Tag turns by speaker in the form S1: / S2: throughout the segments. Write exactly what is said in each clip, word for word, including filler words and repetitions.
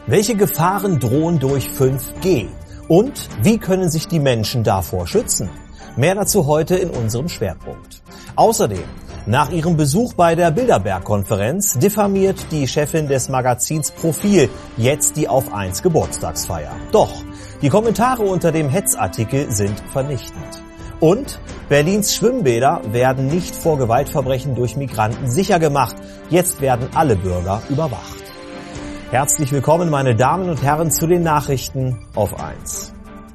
S1: Welche Gefahren drohen durch fünf G? Und wie können sich die Menschen davor schützen? Mehr dazu heute in unserem Schwerpunkt. Außerdem, nach ihrem Besuch bei der Bilderberg-Konferenz diffamiert die Chefin des Magazins Profil jetzt die Auf eins Geburtstagsfeier. Doch, die Kommentare unter dem Hetzartikel sind vernichtend. Und Berlins Schwimmbäder werden nicht vor Gewaltverbrechen durch Migranten sicher gemacht. Jetzt werden alle Bürger überwacht. Herzlich willkommen, meine Damen und Herren, zu den Nachrichten auf eins.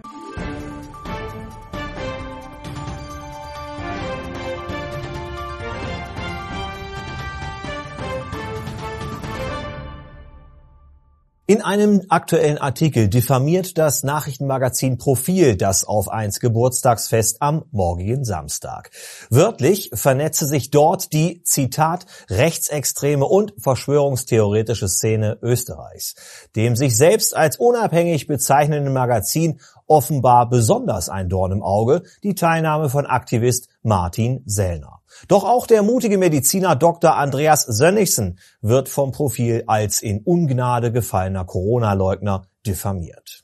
S1: In einem aktuellen Artikel diffamiert das Nachrichtenmagazin Profil das Auf eins Geburtstagsfest am morgigen Samstag. Wörtlich vernetze sich dort die, Zitat, rechtsextreme und verschwörungstheoretische Szene Österreichs, dem sich selbst als unabhängig bezeichnenden Magazin offenbar besonders ein Dorn im Auge die Teilnahme von Aktivist Martin Sellner. Doch auch der mutige Mediziner Doktor Andreas Sönnigsen wird vom Profil als in Ungnade gefallener Corona-Leugner diffamiert.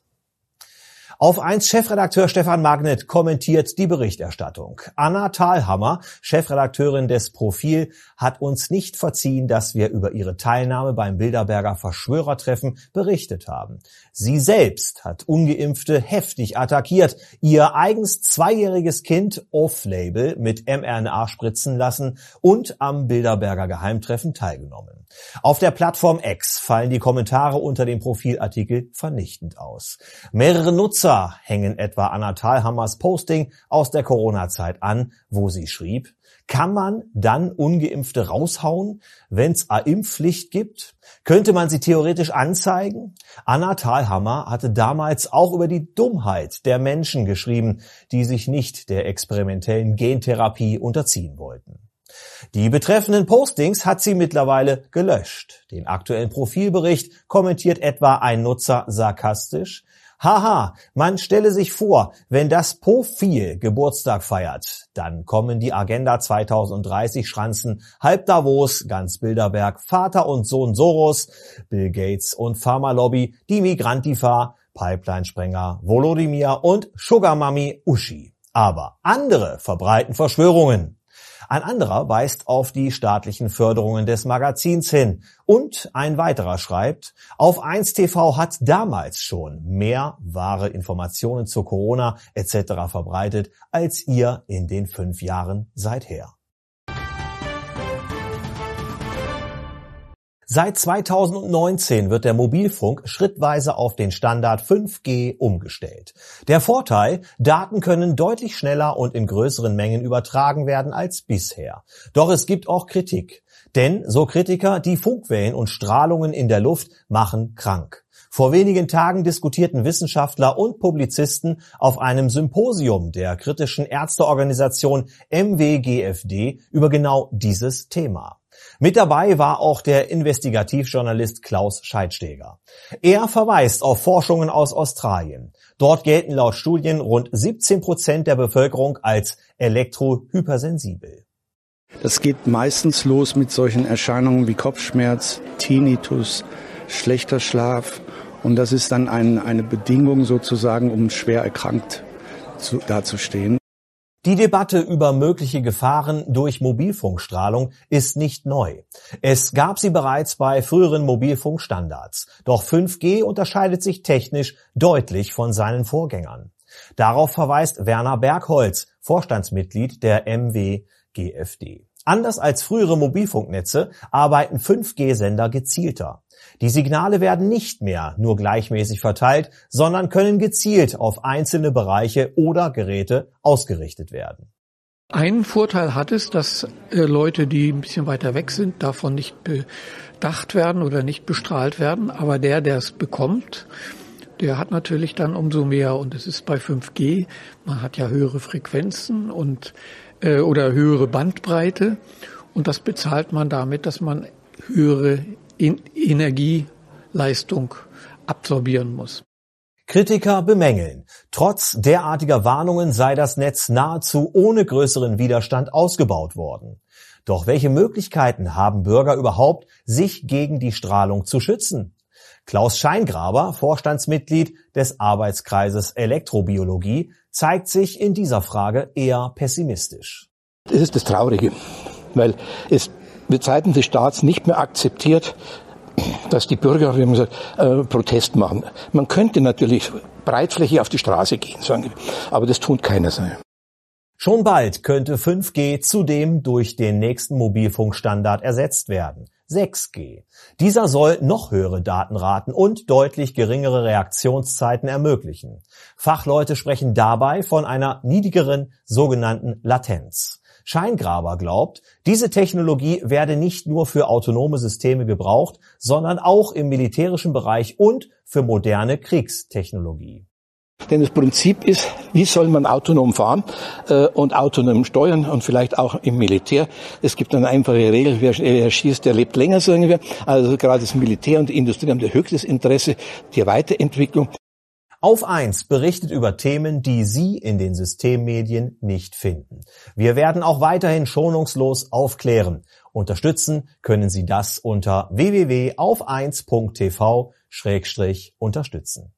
S1: Auf eins Chefredakteur Stefan Magnet kommentiert die Berichterstattung. Anna Thalhammer, Chefredakteurin des Profil, hat uns nicht verziehen, dass wir über ihre Teilnahme beim Bilderberger Verschwörertreffen berichtet haben. Sie selbst hat Ungeimpfte heftig attackiert, ihr eigens zweijähriges Kind off-label mit mRNA spritzen lassen und am Bilderberger Geheimtreffen teilgenommen. Auf der Plattform X fallen die Kommentare unter dem Profilartikel vernichtend aus. Mehrere Nutzer hängen etwa Anna Thalhammers Posting aus der Corona-Zeit an, wo sie schrieb: Kann man dann Ungeimpfte raushauen, wenn's eine Impfpflicht gibt? Könnte man sie theoretisch anzeigen? Anna Thalhammer hatte damals auch über die Dummheit der Menschen geschrieben, die sich nicht der experimentellen Gentherapie unterziehen wollten. Die betreffenden Postings hat sie mittlerweile gelöscht. Den aktuellen Profilbericht kommentiert etwa ein Nutzer sarkastisch: Haha, man stelle sich vor, wenn das Profil Geburtstag feiert, dann kommen die Agenda zweitausenddreißig Schranzen, halb Davos, ganz Bilderberg, Vater und Sohn Soros, Bill Gates und Pharmalobby, die Migrantifa, Pipeline-Sprenger, Volodymyr und Sugar Mami Uschi. Aber andere verbreiten Verschwörungen. Ein anderer weist auf die staatlichen Förderungen des Magazins hin. Und ein weiterer schreibt: Auf eins T V hat damals schon mehr wahre Informationen zu Corona et cetera verbreitet, als ihr in den fünf Jahren seither. Seit zweitausendneunzehn wird der Mobilfunk schrittweise auf den Standard fünf G umgestellt. Der Vorteil: Daten können deutlich schneller und in größeren Mengen übertragen werden als bisher. Doch es gibt auch Kritik. Denn, so Kritiker, die Funkwellen und Strahlungen in der Luft machen krank. Vor wenigen Tagen diskutierten Wissenschaftler und Publizisten auf einem Symposium der kritischen Ärzteorganisation M W G F D über genau dieses Thema. Mit dabei war auch der Investigativjournalist Klaus Scheidsteger. Er verweist auf Forschungen aus Australien. Dort gelten laut Studien rund siebzehn Prozent der Bevölkerung als elektrohypersensibel.
S2: Das geht meistens los mit solchen Erscheinungen wie Kopfschmerz, Tinnitus, schlechter Schlaf. Und das ist dann ein, eine Bedingung sozusagen, um schwer erkrankt zu, dazustehen.
S1: Die Debatte über mögliche Gefahren durch Mobilfunkstrahlung ist nicht neu. Es gab sie bereits bei früheren Mobilfunkstandards. Doch fünf G unterscheidet sich technisch deutlich von seinen Vorgängern. Darauf verweist Werner Bergholz, Vorstandsmitglied der M W G F D. Anders als frühere Mobilfunknetze arbeiten fünf G Sender gezielter. Die Signale werden nicht mehr nur gleichmäßig verteilt, sondern können gezielt auf einzelne Bereiche oder Geräte ausgerichtet werden.
S3: Einen Vorteil hat es, dass äh, Leute, die ein bisschen weiter weg sind, davon nicht bedacht werden oder nicht bestrahlt werden. Aber der, der es bekommt, der hat natürlich dann umso mehr. Und es ist bei fünf G, man hat ja höhere Frequenzen und äh, oder höhere Bandbreite. Und das bezahlt man damit, dass man höhere in Energieleistung absorbieren muss.
S1: Kritiker bemängeln: Trotz derartiger Warnungen sei das Netz nahezu ohne größeren Widerstand ausgebaut worden. Doch welche Möglichkeiten haben Bürger überhaupt, sich gegen die Strahlung zu schützen? Klaus Scheingraber, Vorstandsmitglied des Arbeitskreises Elektrobiologie, zeigt sich in dieser Frage eher pessimistisch.
S4: Das ist das Traurige, weil es wird seitens des Staats nicht mehr akzeptiert, dass die Bürger, wie man sagt, äh, Protest machen. Man könnte natürlich breitflächig auf die Straße gehen, sagen, aber das tut keiner so.
S1: Schon bald könnte fünf G zudem durch den nächsten Mobilfunkstandard ersetzt werden, sechs G. Dieser soll noch höhere Datenraten und deutlich geringere Reaktionszeiten ermöglichen. Fachleute sprechen dabei von einer niedrigeren sogenannten Latenz. Scheingraber glaubt, diese Technologie werde nicht nur für autonome Systeme gebraucht, sondern auch im militärischen Bereich und für moderne Kriegstechnologie.
S4: Denn das Prinzip ist, wie soll man autonom fahren äh, und autonom steuern und vielleicht auch im Militär. Es gibt eine einfache Regel, wer, wer schießt, der lebt länger, so ungefähr. Also gerade das Militär und die Industrie haben höchstes Interesse der Weiterentwicklung.
S1: Auf eins berichtet über Themen, die Sie in den Systemmedien nicht finden. Wir werden auch weiterhin schonungslos aufklären. Unterstützen können Sie das unter w w w punkt auf eins punkt t v schrägstrich unterstützen.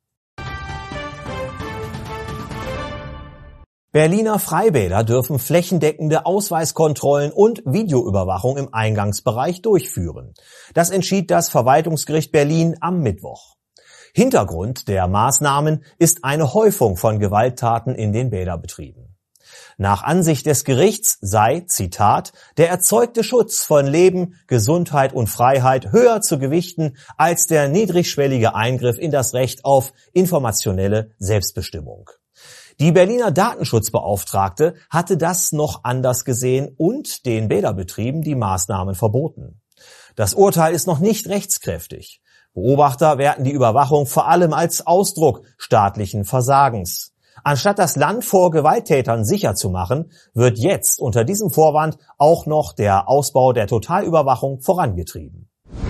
S1: Berliner Freibäder dürfen flächendeckende Ausweiskontrollen und Videoüberwachung im Eingangsbereich durchführen. Das entschied das Verwaltungsgericht Berlin am Mittwoch. Hintergrund der Maßnahmen ist eine Häufung von Gewalttaten in den Bäderbetrieben. Nach Ansicht des Gerichts sei, Zitat, der erzeugte Schutz von Leben, Gesundheit und Freiheit höher zu gewichten als der niedrigschwellige Eingriff in das Recht auf informationelle Selbstbestimmung. Die Berliner Datenschutzbeauftragte hatte das noch anders gesehen und den Bäderbetrieben die Maßnahmen verboten. Das Urteil ist noch nicht rechtskräftig. Beobachter werten die Überwachung vor allem als Ausdruck staatlichen Versagens. Anstatt das Land vor Gewalttätern sicher zu machen, wird jetzt unter diesem Vorwand auch noch der Ausbau der Totalüberwachung vorangetrieben.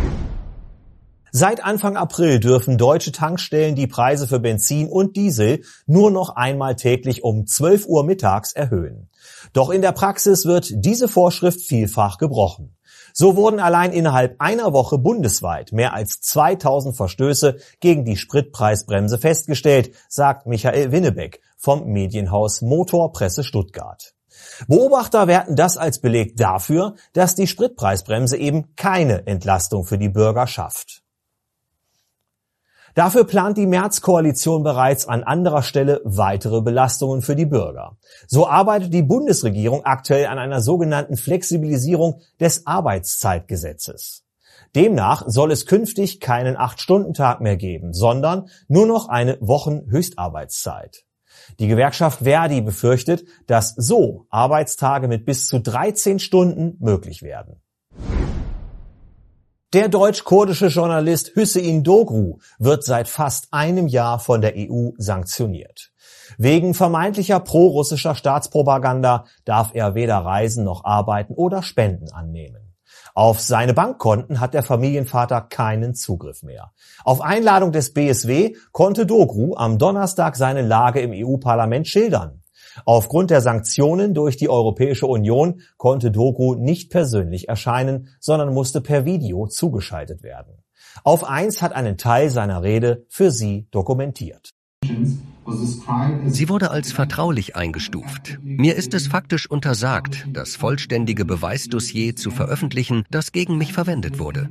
S1: Seit Anfang April dürfen deutsche Tankstellen die Preise für Benzin und Diesel nur noch einmal täglich um zwölf Uhr mittags erhöhen. Doch in der Praxis wird diese Vorschrift vielfach gebrochen. So wurden allein innerhalb einer Woche bundesweit mehr als zweitausend Verstöße gegen die Spritpreisbremse festgestellt, sagt Michael Winnebeck vom Medienhaus Motor Presse Stuttgart. Beobachter werten das als Beleg dafür, dass die Spritpreisbremse eben keine Entlastung für die Bürger schafft. Dafür plant die Merz-Koalition bereits an anderer Stelle weitere Belastungen für die Bürger. So arbeitet die Bundesregierung aktuell an einer sogenannten Flexibilisierung des Arbeitszeitgesetzes. Demnach soll es künftig keinen acht-Stunden-Tag mehr geben, sondern nur noch eine Wochenhöchstarbeitszeit. Die Gewerkschaft Verdi befürchtet, dass so Arbeitstage mit bis zu dreizehn Stunden möglich werden. Der deutsch-kurdische Journalist Hüseyin Doğru wird seit fast einem Jahr von der E U sanktioniert. Wegen vermeintlicher pro-russischer Staatspropaganda darf er weder reisen noch arbeiten oder Spenden annehmen. Auf seine Bankkonten hat der Familienvater keinen Zugriff mehr. Auf Einladung des B S W konnte Doğru am Donnerstag seine Lage im E U-Parlament schildern. Aufgrund der Sanktionen durch die Europäische Union konnte Doğru nicht persönlich erscheinen, sondern musste per Video zugeschaltet werden. Auf eins hat einen Teil seiner Rede für Sie dokumentiert.
S5: Sie wurde als vertraulich eingestuft. Mir ist es faktisch untersagt, das vollständige Beweisdossier zu veröffentlichen, das gegen mich verwendet wurde.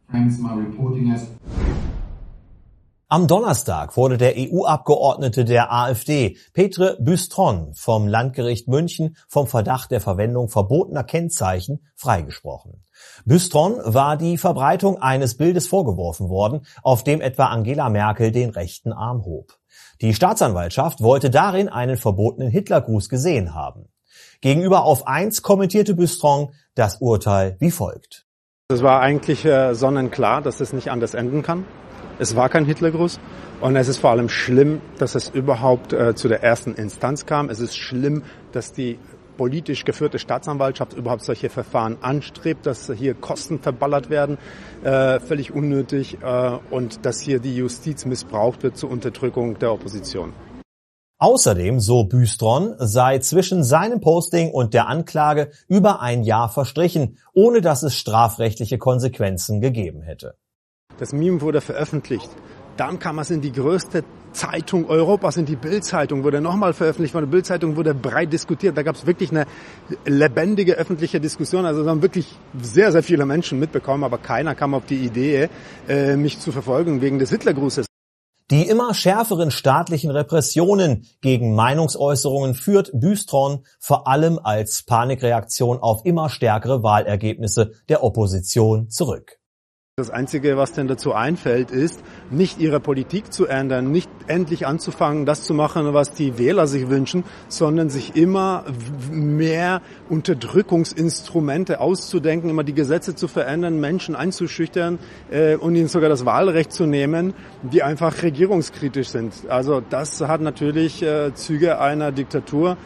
S1: Am Donnerstag wurde der E U-Abgeordnete der AfD, Petre Bustron, vom Landgericht München vom Verdacht der Verwendung verbotener Kennzeichen freigesprochen. Bustron war die Verbreitung eines Bildes vorgeworfen worden, auf dem etwa Angela Merkel den rechten Arm hob. Die Staatsanwaltschaft wollte darin einen verbotenen Hitlergruß gesehen haben. Gegenüber Auf eins kommentierte Bustron das Urteil wie folgt.
S6: Es war eigentlich äh, sonnenklar, dass es nicht anders enden kann. Es war kein Hitlergruß und es ist vor allem schlimm, dass es überhaupt äh, zu der ersten Instanz kam. Es ist schlimm, dass die politisch geführte Staatsanwaltschaft überhaupt solche Verfahren anstrebt, dass hier Kosten verballert werden, äh, völlig unnötig, äh, und dass hier die Justiz missbraucht wird zur Unterdrückung der Opposition.
S1: Außerdem, so Bustron, sei zwischen seinem Posting und der Anklage über ein Jahr verstrichen, ohne dass es strafrechtliche Konsequenzen gegeben hätte.
S6: Das Meme wurde veröffentlicht. Dann kam es in die größte Zeitung Europas, in die Bild-Zeitung, wurde nochmal veröffentlicht. Von der Bild-Zeitung wurde breit diskutiert. Da gab es wirklich eine lebendige öffentliche Diskussion. Also es haben wirklich sehr, sehr viele Menschen mitbekommen, aber keiner kam auf die Idee, mich zu verfolgen wegen des Hitlergrußes.
S1: Die immer schärferen staatlichen Repressionen gegen Meinungsäußerungen führt Bystron vor allem als Panikreaktion auf immer stärkere Wahlergebnisse der Opposition zurück.
S6: Das Einzige, was denn dazu einfällt, ist, nicht ihre Politik zu ändern, nicht endlich anzufangen, das zu machen, was die Wähler sich wünschen, sondern sich immer mehr Unterdrückungsinstrumente auszudenken, immer die Gesetze zu verändern, Menschen einzuschüchtern äh, und ihnen sogar das Wahlrecht zu nehmen, die einfach regierungskritisch sind. Also das hat natürlich äh, Züge einer Diktatur.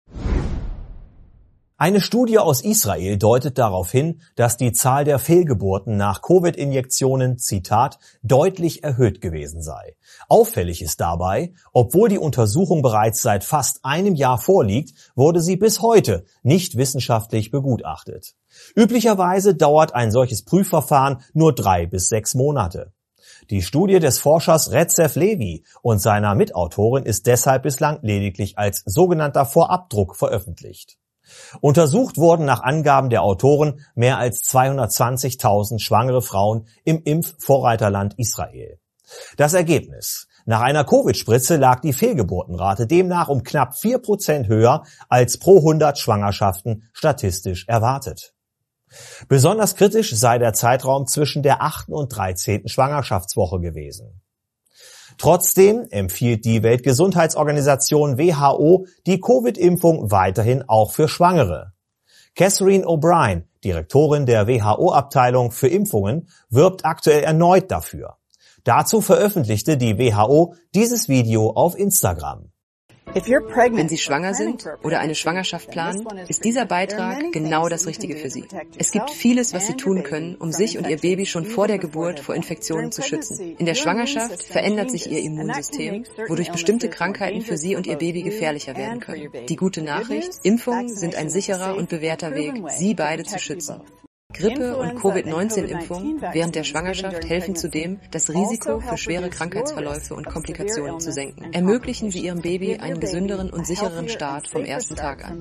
S1: Eine Studie aus Israel deutet darauf hin, dass die Zahl der Fehlgeburten nach Covid-Injektionen, Zitat, deutlich erhöht gewesen sei. Auffällig ist dabei, obwohl die Untersuchung bereits seit fast einem Jahr vorliegt, wurde sie bis heute nicht wissenschaftlich begutachtet. Üblicherweise dauert ein solches Prüfverfahren nur drei bis sechs Monate. Die Studie des Forschers Recep Levi und seiner Mitautorin ist deshalb bislang lediglich als sogenannter Vorabdruck veröffentlicht. Untersucht wurden nach Angaben der Autoren mehr als zweihundertzwanzigtausend schwangere Frauen im Impfvorreiterland Israel. Das Ergebnis: Nach einer Covid-Spritze lag die Fehlgeburtenrate demnach um knapp vier Prozent höher als pro hundert Schwangerschaften statistisch erwartet. Besonders kritisch sei der Zeitraum zwischen der achten und dreizehnten Schwangerschaftswoche gewesen. Trotzdem empfiehlt die Weltgesundheitsorganisation W H O die Covid-Impfung weiterhin auch für Schwangere. Catherine O'Brien, Direktorin der W H O-Abteilung für Impfungen, wirbt aktuell erneut dafür. Dazu veröffentlichte die W H O dieses Video auf Instagram.
S7: Wenn Sie schwanger sind oder eine Schwangerschaft planen, ist dieser Beitrag genau das Richtige für Sie. Es gibt vieles, was Sie tun können, um sich und Ihr Baby schon vor der Geburt vor Infektionen zu schützen. In der Schwangerschaft verändert sich Ihr Immunsystem, wodurch bestimmte Krankheiten für Sie und Ihr Baby gefährlicher werden können. Die gute Nachricht: Impfungen sind ein sicherer und bewährter Weg, Sie beide zu schützen. Grippe- und Covid neunzehn Impfungen während der Schwangerschaft helfen zudem, das Risiko für schwere Krankheitsverläufe und Komplikationen zu senken. Ermöglichen Sie Ihrem Baby einen gesünderen und sichereren Start vom ersten Tag an.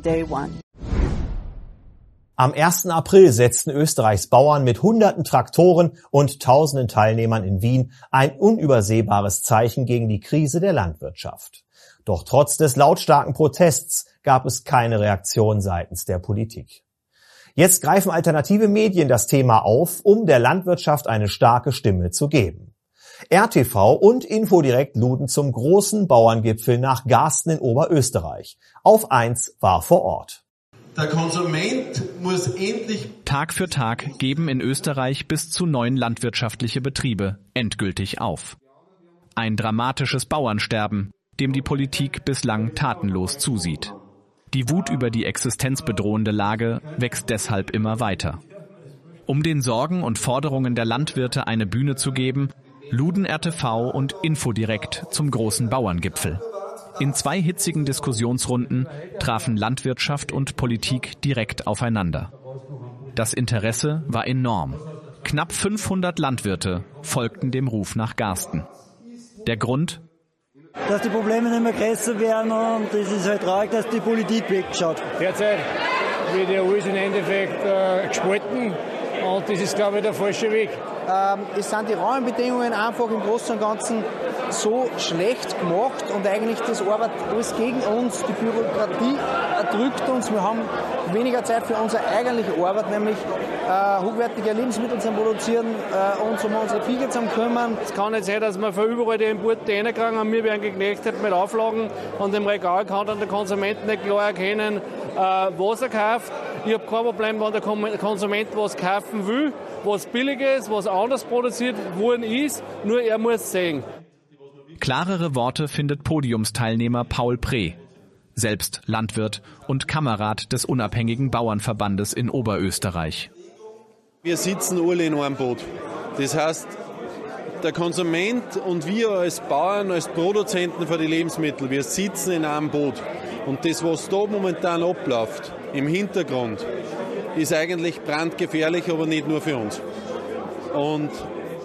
S1: Am ersten April setzten Österreichs Bauern mit hunderten Traktoren und tausenden Teilnehmern in Wien ein unübersehbares Zeichen gegen die Krise der Landwirtschaft. Doch trotz des lautstarken Protests gab es keine Reaktion seitens der Politik. Jetzt greifen alternative Medien das Thema auf, um der Landwirtschaft eine starke Stimme zu geben. R T V und Infodirekt luden zum großen Bauerngipfel nach Garsten in Oberösterreich. Auf eins war vor Ort.
S8: Der Konsument muss endlich...
S9: Tag für Tag geben in Österreich bis zu neun landwirtschaftliche Betriebe endgültig auf. Ein dramatisches Bauernsterben, dem die Politik bislang tatenlos zusieht. Die Wut über die existenzbedrohende Lage wächst deshalb immer weiter. Um den Sorgen und Forderungen der Landwirte eine Bühne zu geben, luden R T V und Infodirekt zum großen Bauerngipfel. In zwei hitzigen Diskussionsrunden trafen Landwirtschaft und Politik direkt aufeinander. Das Interesse war enorm. Knapp fünfhundert Landwirte folgten dem Ruf nach Garsten. Der Grund?
S10: Dass die Probleme nicht mehr größer werden und es ist halt traurig, dass die Politik wegschaut.
S11: Derzeit wird ja alles im Endeffekt äh, gespalten und das ist, glaube ich, der falsche Weg.
S12: Ähm, es sind die Rahmenbedingungen einfach im Großen und Ganzen so schlecht gemacht und eigentlich das arbeitet alles gegen uns. Die Bürokratie erdrückt uns. Wir haben weniger Zeit für unsere eigentliche Arbeit, nämlich äh, hochwertige Lebensmittel zu produzieren, äh, uns um unsere Vieh zu kümmern.
S11: Es kann nicht sein, dass wir von überall die Importe reinkriegen und wir werden geknechtet mit Auflagen und im Regal kann dann der Konsument nicht klar erkennen, äh, was er kauft. Ich habe kein Problem, wenn der Konsument was kaufen will, was billig ist, was anders produziert worden ist, nur er muss sehen.
S9: Klarere Worte findet Podiumsteilnehmer Paul Preh, selbst Landwirt und Kamerad des unabhängigen Bauernverbandes in Oberösterreich.
S8: Wir sitzen alle in einem Boot. Das heißt, der Konsument und wir als Bauern, als Produzenten für die Lebensmittel, wir sitzen in einem Boot. Und das, was da momentan abläuft, im Hintergrund, ist eigentlich brandgefährlich, aber nicht nur für uns. Und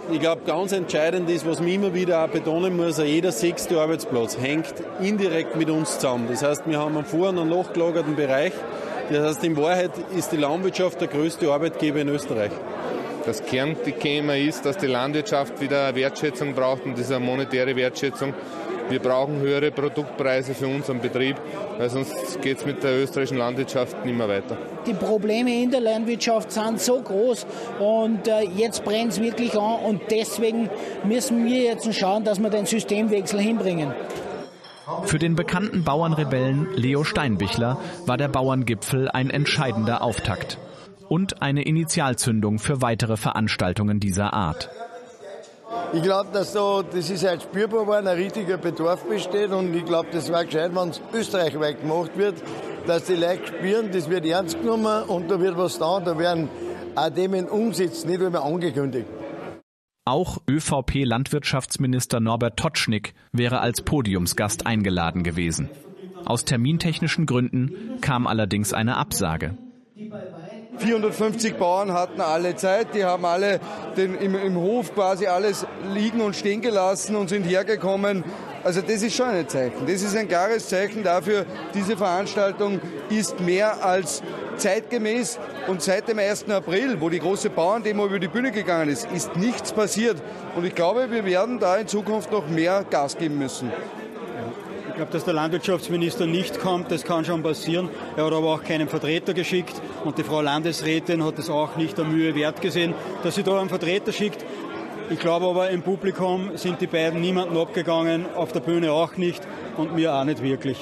S8: Ich glaube, ganz entscheidend ist, was man immer wieder auch betonen muss, jeder sechste Arbeitsplatz hängt indirekt mit uns zusammen. Das heißt, wir haben einen vor- und einen nachgelagerten Bereich. Das heißt, in Wahrheit ist die Landwirtschaft der größte Arbeitgeber in Österreich.
S13: Das Kernthema ist, dass die Landwirtschaft wieder eine Wertschätzung braucht, und das ist eine monetäre Wertschätzung. Wir brauchen höhere Produktpreise für unseren Betrieb, weil sonst geht es mit der österreichischen Landwirtschaft nicht mehr weiter.
S14: Die Probleme in der Landwirtschaft sind so groß und äh, jetzt brennt es wirklich an, und deswegen müssen wir jetzt schauen, dass wir den Systemwechsel hinbringen.
S9: Für den bekannten Bauernrebellen Leo Steinbichler war der Bauerngipfel ein entscheidender Auftakt und eine Initialzündung für weitere Veranstaltungen dieser Art.
S15: Ich glaube, dass da, das ist halt spürbar geworden, ein richtiger Bedarf besteht, und ich glaube, das wäre gescheit, wenn es österreichweit gemacht wird, dass die Leute spüren, das wird ernst genommen und da wird was da, da werden auch Themen umgesetzt, nicht nur mehr angekündigt.
S9: Auch ÖVP-Landwirtschaftsminister Norbert Totschnig wäre als Podiumsgast eingeladen gewesen. Aus termintechnischen Gründen kam allerdings eine Absage.
S16: vierhundertfünfzig Bauern hatten alle Zeit, die haben alle den, im, im Hof quasi alles liegen und stehen gelassen und sind hergekommen. Also das ist schon ein Zeichen. Das ist ein klares Zeichen dafür, diese Veranstaltung ist mehr als zeitgemäß, und seit dem ersten April, wo die große Bauerndemo über die Bühne gegangen ist, ist nichts passiert. Und ich glaube, wir werden da in Zukunft noch mehr Gas geben müssen.
S10: Ich glaube, dass der Landwirtschaftsminister nicht kommt, das kann schon passieren. Er hat aber auch keinen Vertreter geschickt, und die Frau Landesrätin hat es auch nicht der Mühe wert gesehen, dass sie da einen Vertreter schickt. Ich glaube aber, im Publikum sind die beiden niemanden abgegangen, auf der Bühne auch nicht und mir auch nicht wirklich.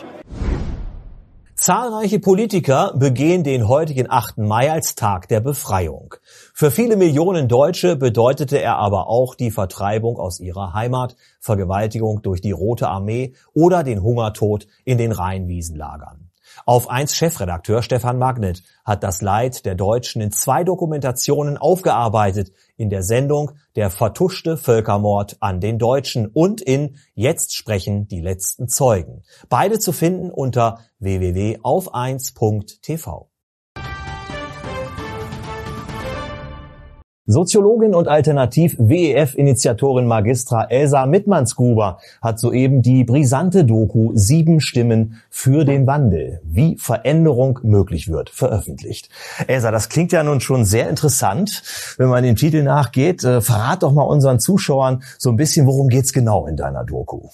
S1: Zahlreiche Politiker begehen den heutigen achten Mai als Tag der Befreiung. Für viele Millionen Deutsche bedeutete er aber auch die Vertreibung aus ihrer Heimat, Vergewaltigung durch die Rote Armee oder den Hungertod in den Rheinwiesenlagern. Auf eins Chefredakteur Stefan Magnet hat das Leid der Deutschen in zwei Dokumentationen aufgearbeitet, in der Sendung Der vertuschte Völkermord an den Deutschen und in Jetzt sprechen die letzten Zeugen. Beide zu finden unter w w w punkt auf eins punkt t v. Soziologin und Alternativ-W E F-Initiatorin Magistra Elsa Mittmannsgruber hat soeben die brisante Doku Sieben Stimmen für den Wandel, wie Veränderung möglich wird, veröffentlicht. Elsa, das klingt ja nun schon sehr interessant, wenn man dem Titel nachgeht. Äh, verrat doch mal unseren Zuschauern so ein bisschen, worum geht's genau in deiner Doku?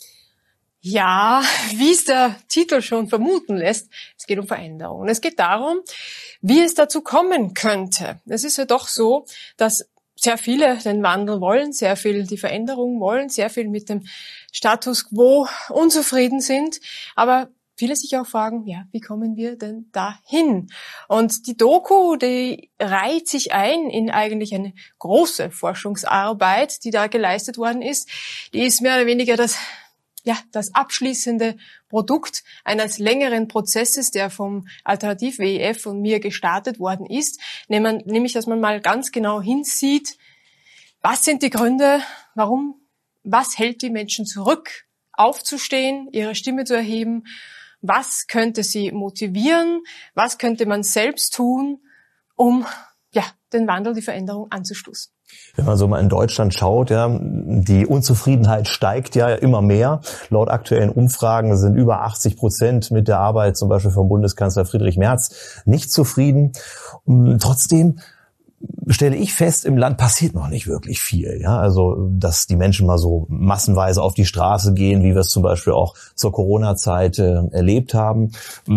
S17: Ja, wie es der Titel schon vermuten lässt, es geht um Veränderung. Und es geht darum, wie es dazu kommen könnte. Es ist ja doch so, dass sehr viele den Wandel wollen, sehr viel die Veränderung wollen, sehr viel mit dem Status quo unzufrieden sind, aber viele sich auch fragen, ja, wie kommen wir denn dahin? Und die Doku, die reiht sich ein in eigentlich eine große Forschungsarbeit, die da geleistet worden ist. Die ist mehr oder weniger das ja, das abschließende Produkt eines längeren Prozesses, der vom Alternativ-W E F und mir gestartet worden ist, nämlich, dass man mal ganz genau hinsieht, was sind die Gründe, warum, was hält die Menschen zurück, aufzustehen, ihre Stimme zu erheben, was könnte sie motivieren, was könnte man selbst tun, um, ja, den Wandel, die Veränderung anzustoßen.
S1: Wenn man so mal in Deutschland schaut, ja, die Unzufriedenheit steigt ja immer mehr. Laut aktuellen Umfragen sind über achtzig Prozent mit der Arbeit zum Beispiel vom Bundeskanzler Friedrich Merz nicht zufrieden. Und trotzdem stelle ich fest, im Land passiert noch nicht wirklich viel. Ja, also, dass die Menschen mal so massenweise auf die Straße gehen, wie wir es zum Beispiel auch zur Corona-Zeit äh, erlebt haben.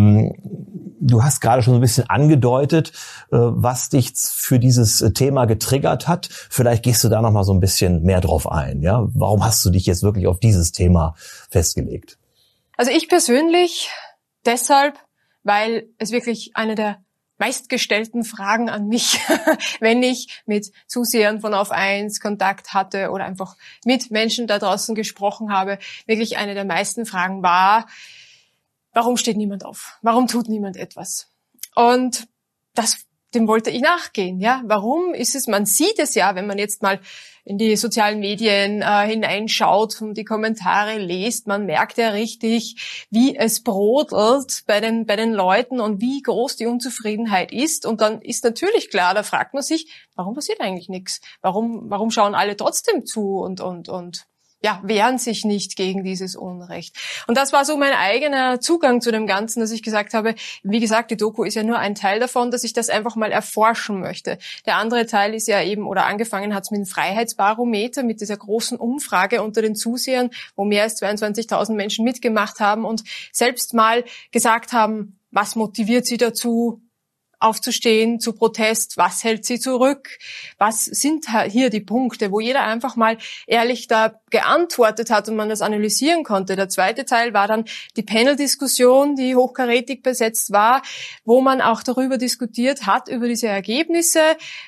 S1: Du hast gerade schon so ein bisschen angedeutet, äh, was dich für dieses Thema getriggert hat. Vielleicht gehst du da noch mal so ein bisschen mehr drauf ein. Ja, warum hast du dich jetzt wirklich auf dieses Thema festgelegt?
S17: Also ich persönlich deshalb, weil es wirklich eine der meistgestellten Fragen an mich, wenn ich mit Zusehern von Auf eins Kontakt hatte oder einfach mit Menschen da draußen gesprochen habe, wirklich eine der meisten Fragen war, warum steht niemand auf? Warum tut niemand etwas? Und das dem wollte ich nachgehen. Ja, warum ist es? Man sieht es ja, wenn man jetzt mal in die sozialen Medien äh, hineinschaut und die Kommentare liest, man merkt ja richtig, wie es brodelt bei den bei den Leuten und wie groß die Unzufriedenheit ist. Und dann ist natürlich klar, da fragt man sich, warum passiert eigentlich nichts? Warum warum schauen alle trotzdem zu und und und ja, wehren sich nicht gegen dieses Unrecht. Und das war so mein eigener Zugang zu dem Ganzen, dass ich gesagt habe, wie gesagt, die Doku ist ja nur ein Teil davon, dass ich das einfach mal erforschen möchte. Der andere Teil ist ja eben, oder angefangen hat es mit dem Freiheitsbarometer, mit dieser großen Umfrage unter den Zusehern, wo mehr als zweiundzwanzigtausend Menschen mitgemacht haben und selbst mal gesagt haben, was motiviert sie dazu, aufzustehen zu Protest, was hält sie zurück, was sind hier die Punkte, wo jeder einfach mal ehrlich da geantwortet hat und man das analysieren konnte. Der zweite Teil war dann die Panel-Diskussion, die hochkarätig besetzt war, wo man auch darüber diskutiert hat, über diese Ergebnisse,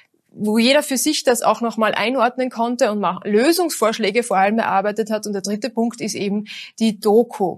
S17: wo jeder für sich das auch nochmal einordnen konnte und mal Lösungsvorschläge vor allem erarbeitet hat. Und der dritte Punkt ist eben die Doku.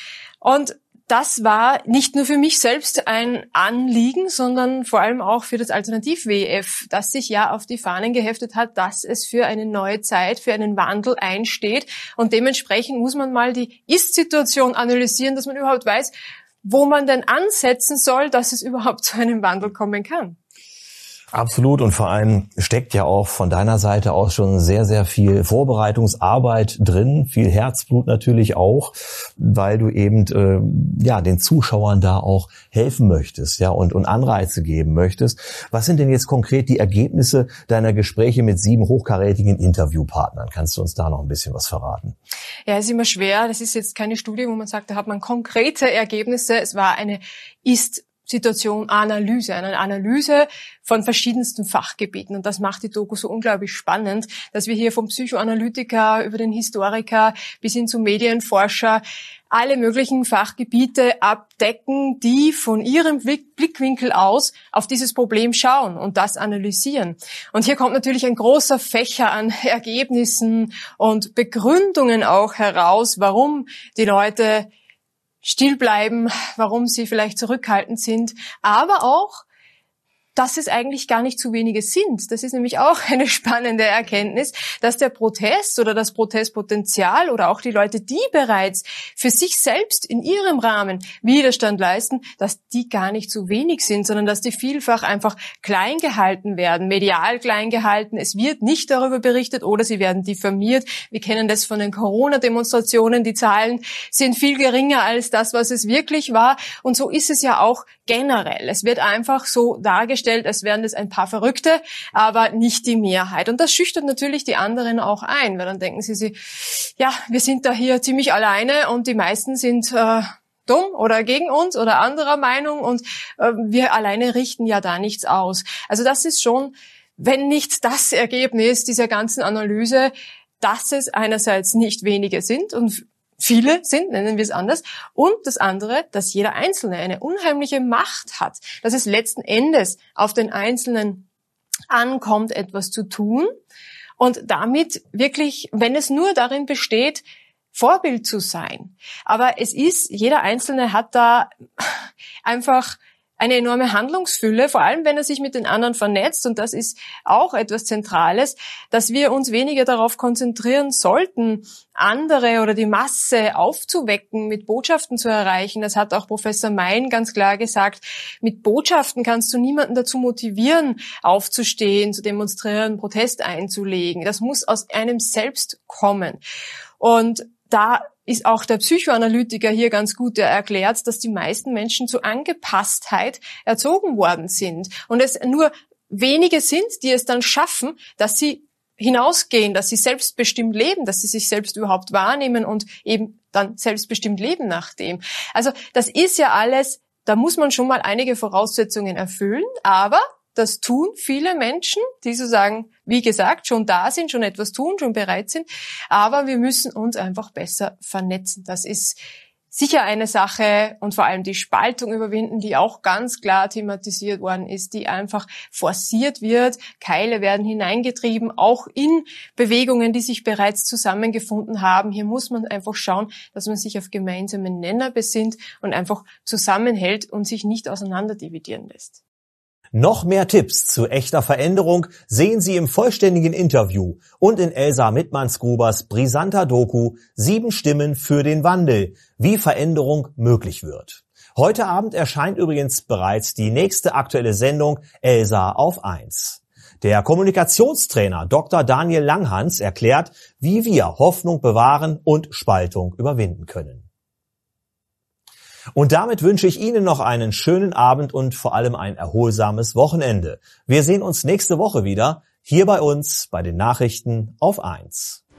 S17: Und das war nicht nur für mich selbst ein Anliegen, sondern vor allem auch für das Alternativ-W E F, das sich ja auf die Fahnen geheftet hat, dass es für eine neue Zeit, für einen Wandel einsteht. Und dementsprechend muss man mal die Ist-Situation analysieren, dass man überhaupt weiß, wo man denn ansetzen soll, dass es überhaupt zu einem Wandel kommen kann.
S1: Absolut, und vor allem steckt ja auch von deiner Seite aus schon sehr, sehr viel Vorbereitungsarbeit drin, viel Herzblut natürlich auch, weil du eben äh, ja den Zuschauern da auch helfen möchtest, ja, und und Anreize geben möchtest. Was sind denn jetzt konkret die Ergebnisse deiner Gespräche mit sieben hochkarätigen Interviewpartnern? Kannst du uns da noch ein bisschen was verraten?
S17: Ja, es ist immer schwer. Das ist jetzt keine Studie, wo man sagt, da hat man konkrete Ergebnisse. Es war eine ist Situation, Analyse, eine Analyse von verschiedensten Fachgebieten. Und das macht die Doku so unglaublich spannend, dass wir hier vom Psychoanalytiker über den Historiker bis hin zum Medienforscher alle möglichen Fachgebiete abdecken, die von ihrem Blickwinkel aus auf dieses Problem schauen und das analysieren. Und hier kommt natürlich ein großer Fächer an Ergebnissen und Begründungen auch heraus, warum die Leute still bleiben, warum sie vielleicht zurückhaltend sind, aber auch, dass es eigentlich gar nicht zu wenige sind. Das ist nämlich auch eine spannende Erkenntnis, dass der Protest oder das Protestpotenzial oder auch die Leute, die bereits für sich selbst in ihrem Rahmen Widerstand leisten, dass die gar nicht zu wenig sind, sondern dass die vielfach einfach klein gehalten werden, medial klein gehalten. Es wird nicht darüber berichtet oder sie werden diffamiert. Wir kennen das von den Corona-Demonstrationen. Die Zahlen sind viel geringer als das, was es wirklich war. Und so ist es ja auch generell. Es wird einfach so dargestellt, als wären das ein paar Verrückte, aber nicht die Mehrheit. Und das schüchtert natürlich die anderen auch ein, weil dann denken sie sich, ja, wir sind da hier ziemlich alleine und die meisten sind äh, dumm oder gegen uns oder anderer Meinung und äh, wir alleine richten ja da nichts aus. Also das ist schon, wenn nicht das Ergebnis dieser ganzen Analyse, dass es einerseits nicht wenige sind und viele sind, nennen wir es anders. Und das andere, dass jeder Einzelne eine unheimliche Macht hat, dass es letzten Endes auf den Einzelnen ankommt, etwas zu tun und damit wirklich, wenn es nur darin besteht, Vorbild zu sein. Aber es ist, jeder Einzelne hat da einfach eine enorme Handlungsfülle, vor allem wenn er sich mit den anderen vernetzt. Und das ist auch etwas Zentrales, dass wir uns weniger darauf konzentrieren sollten, andere oder die Masse aufzuwecken, mit Botschaften zu erreichen. Das hat auch Professor Mein ganz klar gesagt. Mit Botschaften kannst du niemanden dazu motivieren, aufzustehen, zu demonstrieren, Protest einzulegen. Das muss aus einem selbst kommen. Und da ist auch der Psychoanalytiker hier ganz gut, der erklärt, dass die meisten Menschen zur Angepasstheit erzogen worden sind und es nur wenige sind, die es dann schaffen, dass sie hinausgehen, dass sie selbstbestimmt leben, dass sie sich selbst überhaupt wahrnehmen und eben dann selbstbestimmt leben nach dem. Also das ist ja alles, da muss man schon mal einige Voraussetzungen erfüllen, aber das tun viele Menschen, die sozusagen, wie gesagt, schon da sind, schon etwas tun, schon bereit sind. Aber wir müssen uns einfach besser vernetzen. Das ist sicher eine Sache und vor allem die Spaltung überwinden, die auch ganz klar thematisiert worden ist, die einfach forciert wird. Keile werden hineingetrieben, auch in Bewegungen, die sich bereits zusammengefunden haben. Hier muss man einfach schauen, dass man sich auf gemeinsame Nenner besinnt und einfach zusammenhält und sich nicht auseinanderdividieren lässt.
S1: Noch mehr Tipps zu echter Veränderung sehen Sie im vollständigen Interview und in Elsa Mittmanns-Grubers brisanter Doku Sieben Stimmen für den Wandel, wie Veränderung möglich wird. Heute Abend erscheint übrigens bereits die nächste aktuelle Sendung Elsa auf eins. Der Kommunikationstrainer Doktor Daniel Langhans erklärt, wie wir Hoffnung bewahren und Spaltung überwinden können. Und damit wünsche ich Ihnen noch einen schönen Abend und vor allem ein erholsames Wochenende. Wir sehen uns nächste Woche wieder, hier bei uns bei den Nachrichten auf eins.